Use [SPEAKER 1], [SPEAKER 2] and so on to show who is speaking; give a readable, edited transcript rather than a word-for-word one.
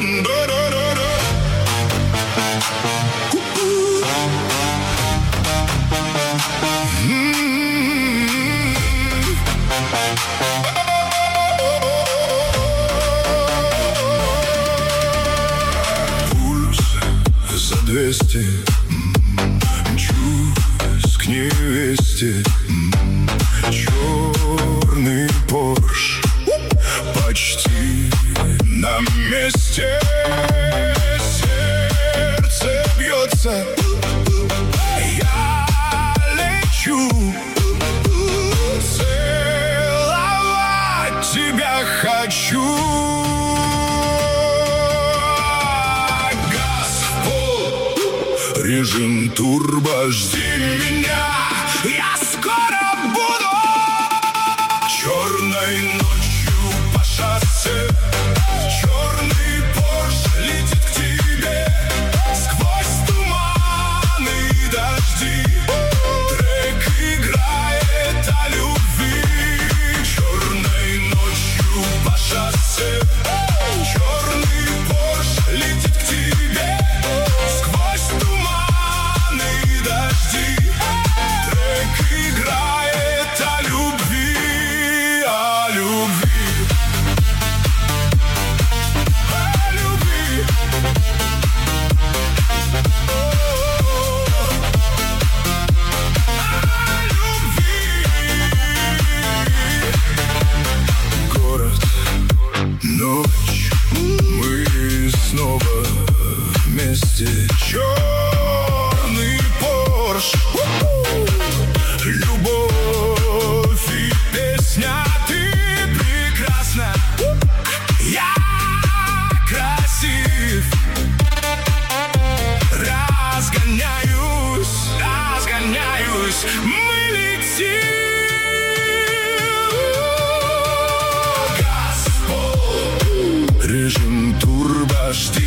[SPEAKER 1] Пульс за 200, мчусь к невесте. Черный Порш почти на месте. Сердце бьется, я лечу. Целовать тебя хочу. Газ в пол, режим турбо, жди меня, я скоро буду. Черной ночью по шоссе черный Порш летит к тебе. Сквозь туман и дожди трек играет о любви. Черной ночью по шоссе черный Порш летит к тебе. Сквозь туман и дожди трек играет о любви. О любви. О любви. О любви. Город, ночь, мы снова вместе. Черный Порш, любовь и песня. Ты прекрасна, я красив. Разгоняюсь, разгоняюсь, мы летим. Газ в пол, режим турбо, жди